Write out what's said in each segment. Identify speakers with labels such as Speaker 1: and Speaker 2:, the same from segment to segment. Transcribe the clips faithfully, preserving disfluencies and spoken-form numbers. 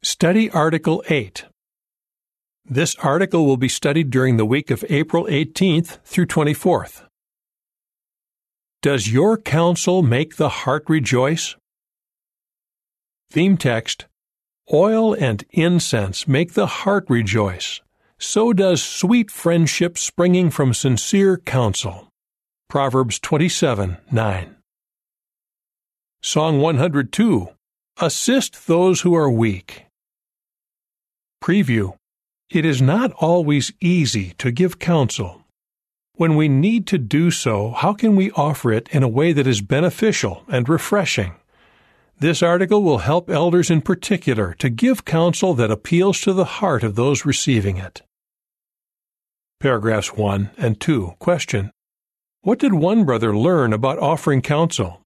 Speaker 1: Study Article eight. This article will be studied during the week of April eighteenth through twenty-fourth. Does your counsel make the heart rejoice? Theme text: Oil and incense make the heart rejoice. So does sweet friendship springing from sincere counsel. Proverbs twenty-seven nine. Song one hundred two. Assist those who are weak. Preview. It is not always easy to give counsel. When we need to do so, how can we offer it in a way that is beneficial and refreshing? This article will help elders in particular to give counsel that appeals to the heart of those receiving it. Paragraphs one and two. Question: What did one brother learn about offering counsel?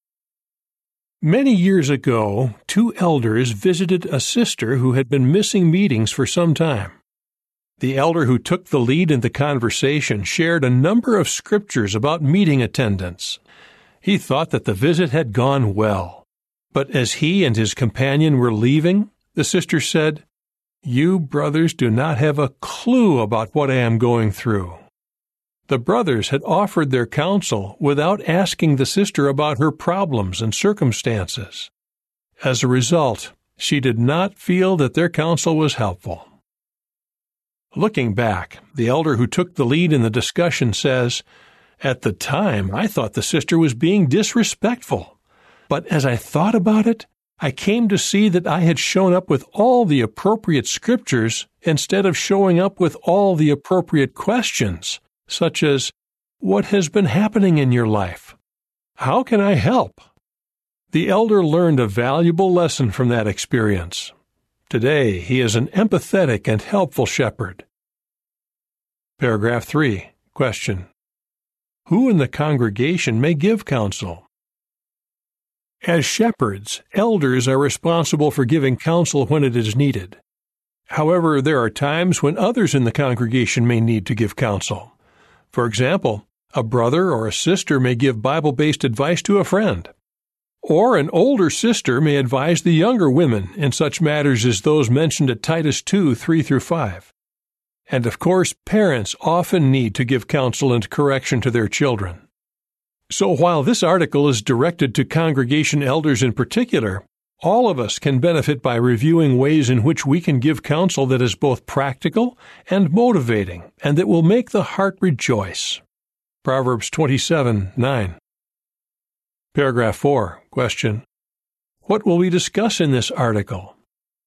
Speaker 1: Many years ago, two elders visited a sister who had been missing meetings for some time. The elder who took the lead in the conversation shared a number of scriptures about meeting attendance. He thought that the visit had gone well. But as he and his companion were leaving, the sister said, "You brothers do not have a clue about what I am going through." The brothers had offered their counsel without asking the sister about her problems and circumstances. As a result, she did not feel that their counsel was helpful. Looking back, the elder who took the lead in the discussion says, "At the time, I thought the sister was being disrespectful. But as I thought about it, I came to see that I had shown up with all the appropriate scriptures instead of showing up with all the appropriate questions, such as, 'What has been happening in your life? How can I help?' The elder learned a valuable lesson from that experience. Today, he is an empathetic and helpful shepherd." Paragraph three. Question: Who in the congregation may give counsel? As shepherds, elders are responsible for giving counsel when it is needed. However, there are times when others in the congregation may need to give counsel. For example, a brother or a sister may give Bible-based advice to a friend. Or an older sister may advise the younger women in such matters as those mentioned at Titus two three through five. And of course, parents often need to give counsel and correction to their children. So while this article is directed to congregation elders in particular, all of us can benefit by reviewing ways in which we can give counsel that is both practical and motivating, and that will make the heart rejoice. Proverbs twenty-seven nine. Paragraph four. Question: What will we discuss in this article?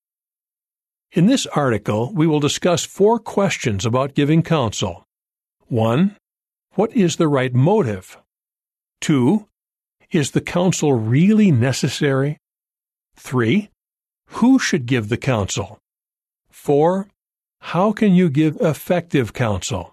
Speaker 1: In this article, we will discuss four questions about giving counsel. One, what is the right motive? Two, is the counsel really necessary? Three, who should give the counsel? Four, how can you give effective counsel?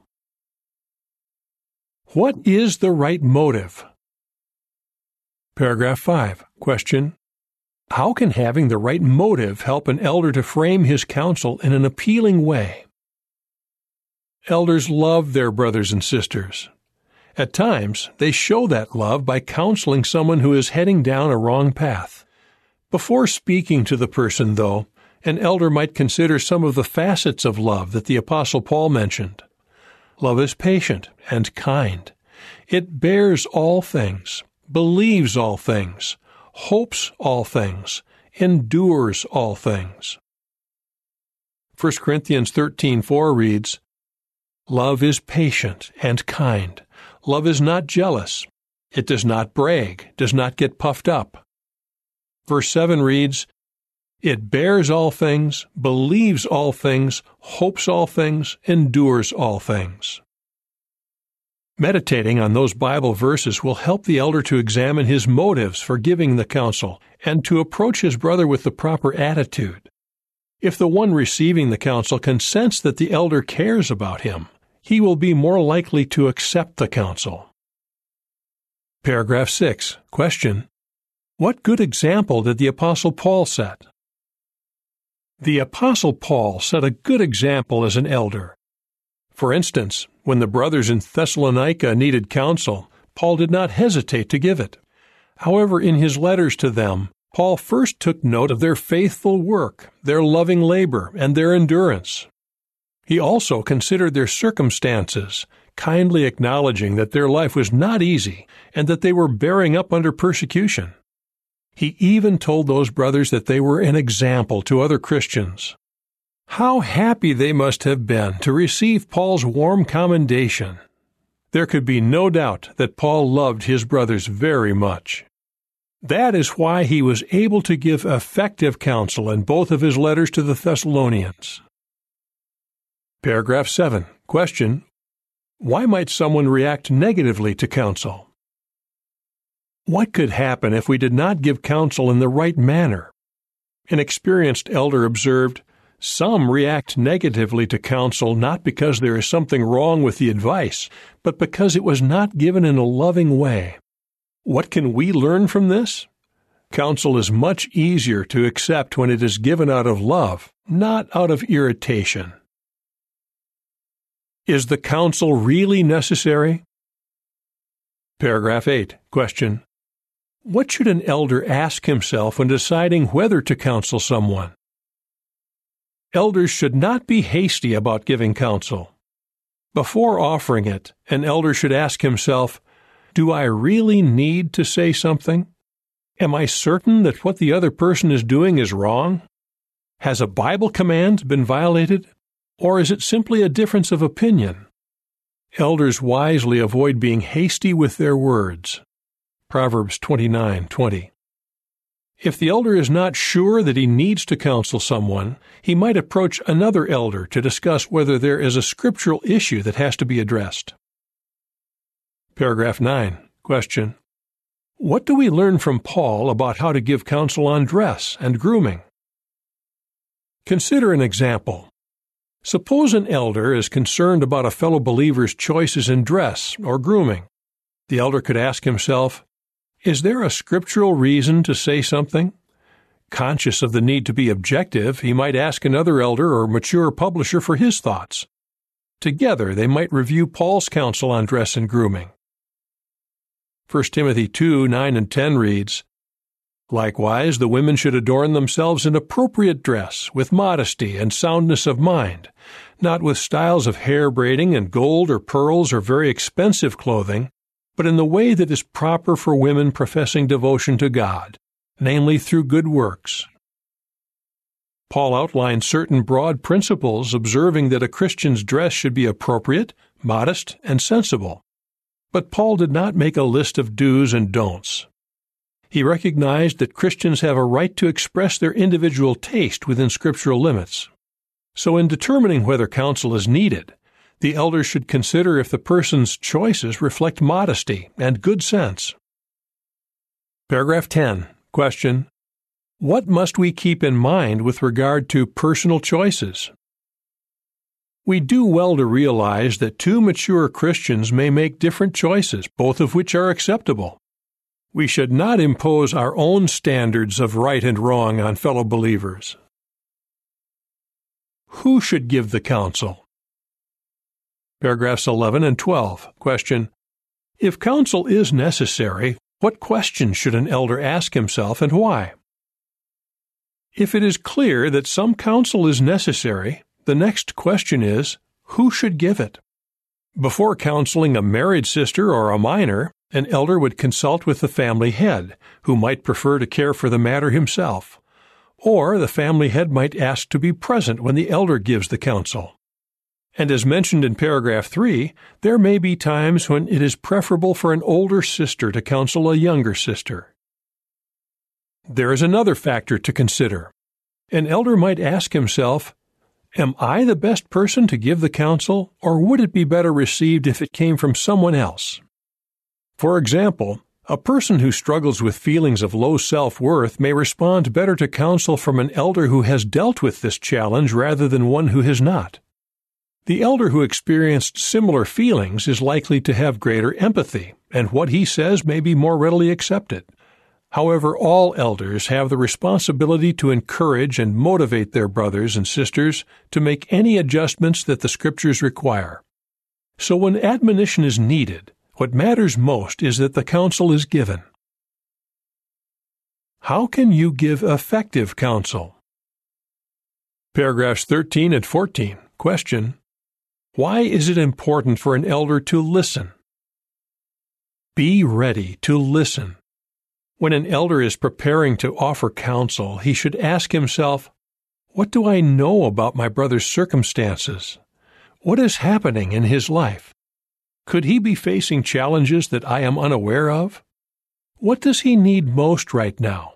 Speaker 1: What is the right motive? Paragraph five. Question: How can having the right motive help an elder to frame his counsel in an appealing way? Elders love their brothers and sisters. At times, they show that love by counseling someone who is heading down a wrong path. Before speaking to the person, though, an elder might consider some of the facets of love that the Apostle Paul mentioned. Love is patient and kind. It bears all things, believes all things, hopes all things, endures all things. First Corinthians thirteen four reads, "Love is patient and kind. Love is not jealous. It does not brag, does not get puffed up." Verse seven reads, "It bears all things, believes all things, hopes all things, endures all things." Meditating on those Bible verses will help the elder to examine his motives for giving the counsel and to approach his brother with the proper attitude. If the one receiving the counsel can sense that the elder cares about him, he will be more likely to accept the counsel. Paragraph six. Question: What good example did the Apostle Paul set? The Apostle Paul set a good example as an elder. For instance, when the brothers in Thessalonica needed counsel, Paul did not hesitate to give it. However, in his letters to them, Paul first took note of their faithful work, their loving labor, and their endurance. He also considered their circumstances, kindly acknowledging that their life was not easy and that they were bearing up under persecution. He even told those brothers that they were an example to other Christians. How happy they must have been to receive Paul's warm commendation. There could be no doubt that Paul loved his brothers very much. That is why he was able to give effective counsel in both of his letters to the Thessalonians. Paragraph seven. Question: why might someone react negatively to counsel? What could happen if we did not give counsel in the right manner? An experienced elder observed, "Some react negatively to counsel not because there is something wrong with the advice, but because it was not given in a loving way." What can we learn from this? Counsel is much easier to accept when it is given out of love, not out of irritation. Is the counsel really necessary? Paragraph eight. Question: what should an elder ask himself when deciding whether to counsel someone? Elders should not be hasty about giving counsel. Before offering it, an elder should ask himself, do I really need to say something? Am I certain that what the other person is doing is wrong? Has a Bible command been violated? Or is it simply a difference of opinion? Elders wisely avoid being hasty with their words. Proverbs twenty-nine twenty. If the elder is not sure that he needs to counsel someone, he might approach another elder to discuss whether there is a scriptural issue that has to be addressed. Paragraph nine. Question: what do we learn from Paul about how to give counsel on dress and grooming? Consider an example. Suppose an elder is concerned about a fellow believer's choices in dress or grooming. The elder could ask himself, is there a scriptural reason to say something? Conscious of the need to be objective, he might ask another elder or mature publisher for his thoughts. Together, they might review Paul's counsel on dress and grooming. First Timothy two nine and ten reads, likewise, the women should adorn themselves in appropriate dress, with modesty and soundness of mind, not with styles of hair braiding and gold or pearls or very expensive clothing, but in the way that is proper for women professing devotion to God, namely through good works. Paul outlined certain broad principles, observing that a Christian's dress should be appropriate, modest, and sensible. But Paul did not make a list of do's and don'ts. He recognized that Christians have a right to express their individual taste within scriptural limits. So in determining whether counsel is needed, the elders should consider if the person's choices reflect modesty and good sense. Paragraph ten. Question: what must we keep in mind with regard to personal choices? We do well to realize that two mature Christians may make different choices, both of which are acceptable. We should not impose our own standards of right and wrong on fellow believers. Who should give the counsel? Paragraphs eleven and twelve. Question: if counsel is necessary, what questions should an elder ask himself and why? If it is clear that some counsel is necessary, the next question is, who should give it? Before counseling a married sister or a minor, an elder would consult with the family head, who might prefer to care for the matter himself. Or the family head might ask to be present when the elder gives the counsel. And as mentioned in paragraph three, there may be times when it is preferable for an older sister to counsel a younger sister. There is another factor to consider. An elder might ask himself, am I the best person to give the counsel, or would it be better received if it came from someone else? For example, a person who struggles with feelings of low self-worth may respond better to counsel from an elder who has dealt with this challenge rather than one who has not. The elder who experienced similar feelings is likely to have greater empathy, and what he says may be more readily accepted. However, all elders have the responsibility to encourage and motivate their brothers and sisters to make any adjustments that the Scriptures require. So when admonition is needed, what matters most is that the counsel is given. How can you give effective counsel? Paragraphs thirteen and fourteen. Question: why is it important for an elder to listen? Be ready to listen. When an elder is preparing to offer counsel, he should ask himself, what do I know about my brother's circumstances? What is happening in his life? Could he be facing challenges that I am unaware of? What does he need most right now?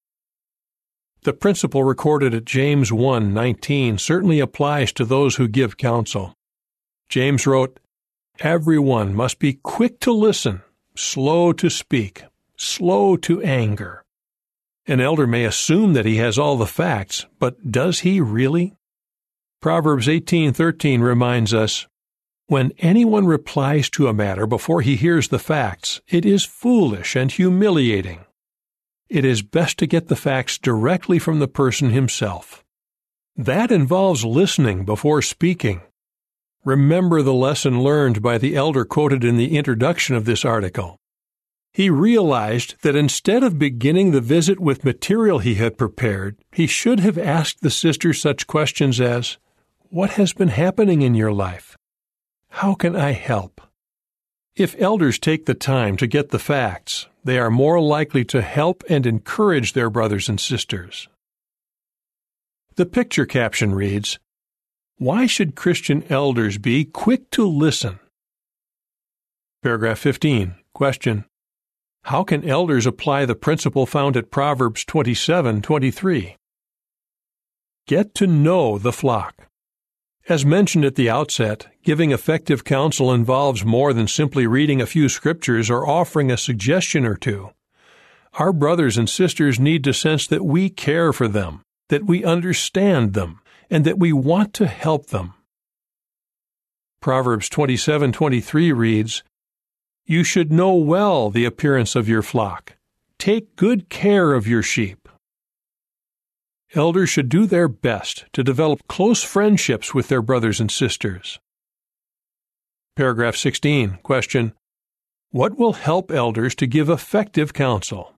Speaker 1: The principle recorded at James one nineteen certainly applies to those who give counsel. James wrote, "Everyone must be quick to listen, slow to speak, slow to anger." An elder may assume that he has all the facts, but does he really? Proverbs eighteen thirteen reminds us, "When anyone replies to a matter before he hears the facts, it is foolish and humiliating. It is best to get the facts directly from the person himself." That involves listening before speaking. Remember the lesson learned by the elder quoted in the introduction of this article. He realized that instead of beginning the visit with material he had prepared, he should have asked the sister such questions as, "What has been happening in your life? How can I help?" If elders take the time to get the facts, they are more likely to help and encourage their brothers and sisters. The picture caption reads, "Why should Christian elders be quick to listen?" Paragraph fifteen. Question: how can elders apply the principle found at Proverbs twenty-seven twenty-three? Get to know the flock. As mentioned at the outset, giving effective counsel involves more than simply reading a few scriptures or offering a suggestion or two. Our brothers and sisters need to sense that we care for them, that we understand them, and that we want to help them. Proverbs twenty-seven twenty-three reads, "You should know well the appearance of your flock. Take good care of your sheep." Elders should do their best to develop close friendships with their brothers and sisters. Paragraph sixteen. Question: what will help elders to give effective counsel?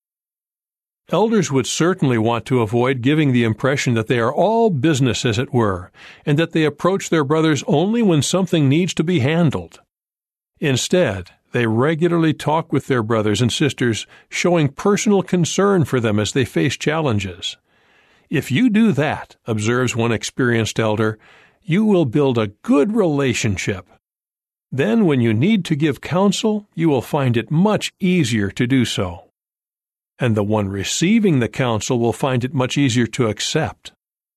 Speaker 1: Elders would certainly want to avoid giving the impression that they are all business, as it were, and that they approach their brothers only when something needs to be handled. Instead, they regularly talk with their brothers and sisters, showing personal concern for them as they face challenges. If you do that, observes one experienced elder, you will build a good relationship. Then, when you need to give counsel, you will find it much easier to do so. And the one receiving the counsel will find it much easier to accept.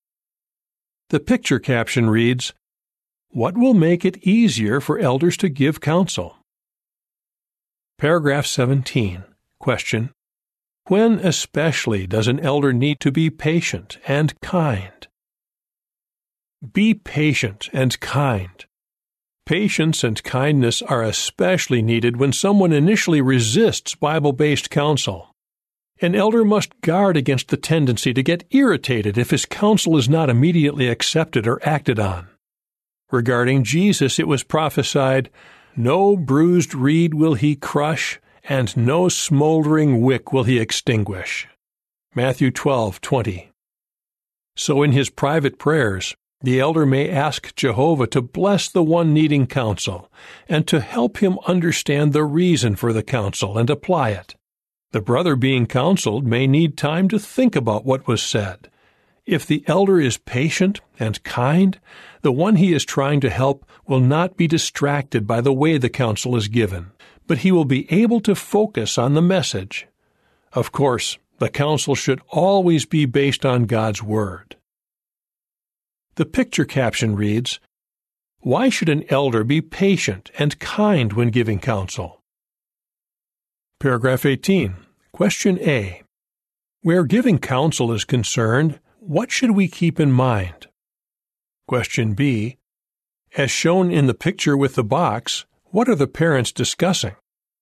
Speaker 1: The picture caption reads, "What will make it easier for elders to give counsel?" Paragraph seventeen. Question: when especially does an elder need to be patient and kind? Be patient and kind. Patience and kindness are especially needed when someone initially resists Bible-based counsel. An elder must guard against the tendency to get irritated if his counsel is not immediately accepted or acted on. Regarding Jesus, it was prophesied, "No bruised reed will he crush, and no smoldering wick will he extinguish." Matthew twelve twenty. So in his private prayers, the elder may ask Jehovah to bless the one needing counsel, and to help him understand the reason for the counsel and apply it. The brother being counseled may need time to think about what was said. If the elder is patient and kind, the one he is trying to help will not be distracted by the way the counsel is given, but he will be able to focus on the message. Of course, the counsel should always be based on God's Word. The picture caption reads, "Why should an elder be patient and kind when giving counsel?" Paragraph eighteen. Question A. Where giving counsel is concerned, what should we keep in mind? Question B. As shown in the picture with the box, what are the parents discussing?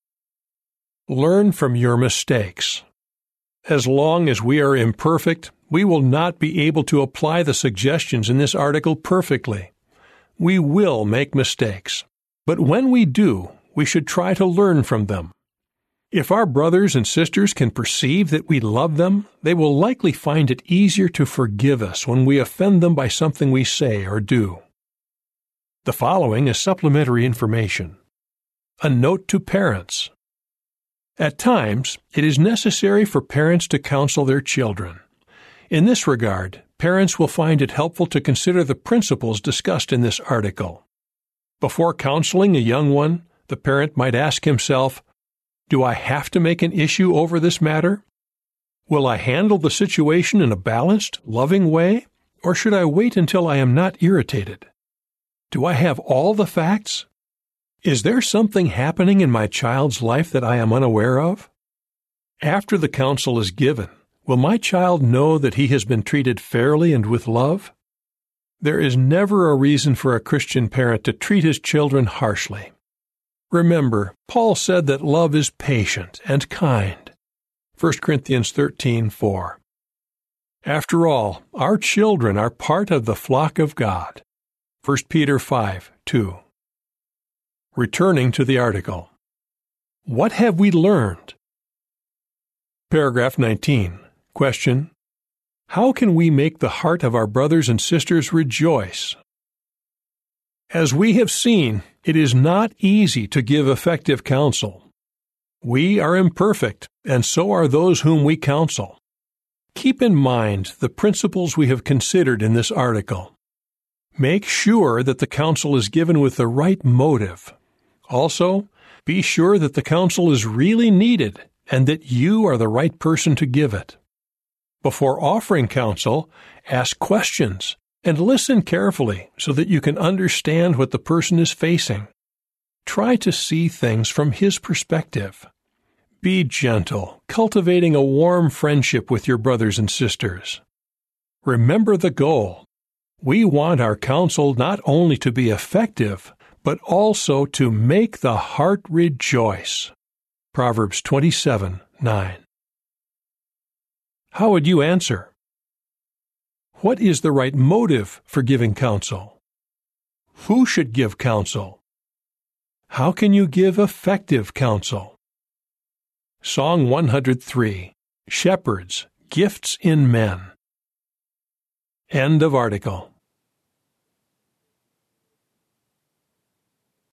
Speaker 1: Learn from your mistakes. As long as we are imperfect, we will not be able to apply the suggestions in this article perfectly. We will make mistakes, but when we do, we should try to learn from them. If our brothers and sisters can perceive that we love them, they will likely find it easier to forgive us when we offend them by something we say or do. The following is supplementary information. A note to parents. At times, it is necessary for parents to counsel their children. In this regard, parents will find it helpful to consider the principles discussed in this article. Before counseling a young one, the parent might ask himself, "Do I have to make an issue over this matter? Will I handle the situation in a balanced, loving way, or should I wait until I am not irritated? Do I have all the facts? Is there something happening in my child's life that I am unaware of? After the counsel is given, will my child know that he has been treated fairly and with love?" There is never a reason for a Christian parent to treat his children harshly. Remember, Paul said that love is patient and kind. First Corinthians thirteen four. After all, our children are part of the flock of God. First Peter five two. Returning to the article. What have we learned? Paragraph nineteen. Question. How can we make the heart of our brothers and sisters rejoice? As we have seen, it is not easy to give effective counsel. We are imperfect, and so are those whom we counsel. Keep in mind the principles we have considered in this article. Make sure that the counsel is given with the right motive. Also, be sure that the counsel is really needed and that you are the right person to give it. Before offering counsel, ask questions and listen carefully so that you can understand what the person is facing. Try to see things from his perspective. Be gentle, cultivating a warm friendship with your brothers and sisters. Remember the goal. We want our counsel not only to be effective, but also to make the heart rejoice. Proverbs twenty-seven nine. How would you answer? What is the right motive for giving counsel? Who should give counsel? How can you give effective counsel? Song one hundred three, Shepherds, Gifts in Men. End of article.